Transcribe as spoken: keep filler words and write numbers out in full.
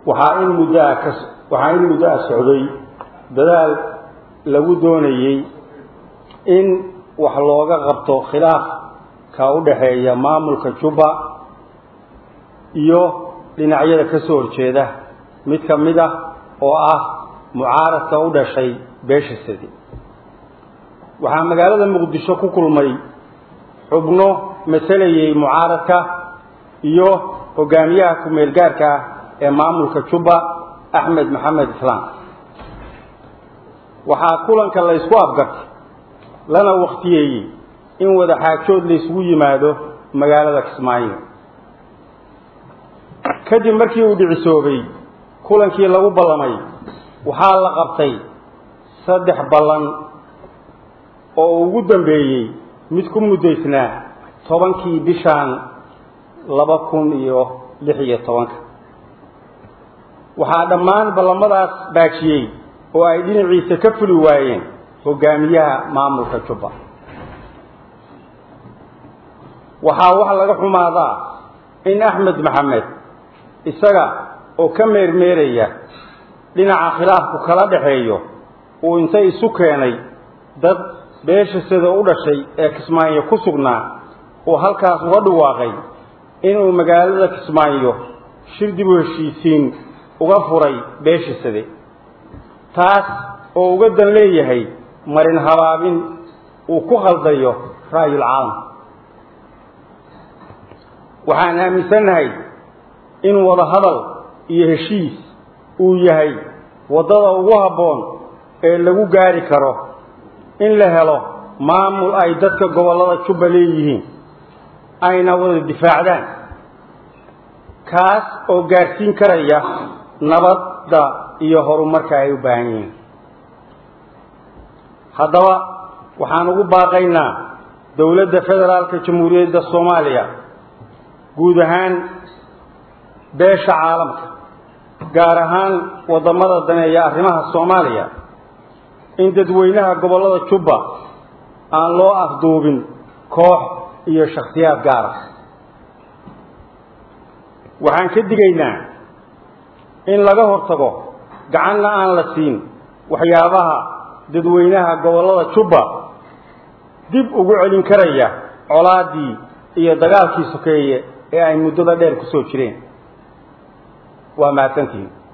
waxaa in muddaa ka waxaa in muddaa socday dadaal lagu doonayay in wax looga qabto khilaaf ka u dhaxeeya maamulka Jubba iyo dhinacyada ka soo horjeeda mid ka mid ah oo ah mucaaradka u dhashay beesha Sidi waxaa magaalada Muqdisho ku kulmay xubno masalayay mucaaradka iyo hogaamiyaha ku meel gaarka ee maamulka Jubba Ahmed Maxamed Islaan waxaa kulanka la isku afgartay lana waqtiyay in wada xaajood la isugu yimaado magaalada Kismaayo kadib markii uu dhicisoobay kulankii lagu ballamay waxaa la qabtay saddex ballan oo ugu dambeeyay mid ku mudaysnaa tobankii bishan laba kun iyo lix iyo toban waxaa dhammaan ballamadaas baajiyay oo ay dhinaciisa ka fuli waayeen hogaamiyaha maamulka Jubba waxaa wax laga xumaadaa in Ahmed Maxamed isaga oo ka meermeeraya dhinaca khilaafku kala dhaxeeyo oo inta isu keenay dad beesha sida u dhashay ee Kismaayo ku sugnaa oo halkaas uga dhawaaqay inuu magaalada Kismaayo shir dib u heshiisiin uga furay beesha sida taas oo uga dan leeyahay marin habaabin uu ku qaldayo raayul caalam waxaan aaminsanahay in wada hadal iyo heshiis uu yahay wadada ugu haboon ee lagu gaari karo in la helo maamul ay dadka gobolada Jubba leeyihiin ayna wada difaacdaan kaas oo gaarsiin karaya nabadda iyo horumarka ay u baahan yihiin haddaba waxaan ugu baaqaynaa dawladda federaalka jamhuuriyadda Soomaaliya guud ahaan beesha caalamka gaar ahaan wadamada daneeya arrimaha Soomaaliya in dadweynaha gobolada Jubba aan loo afduubin koox iyo shakhsiyaad gaar ah waxaan ka digaynaa in laga hortago gacanna aan la siin waxyaabaha dadweynaha gobolada Jubba dib ugu celin karaya colaadii iyo dagaalkii sokeeye ee ay muddada dheer ku soo jireen waa maasantiin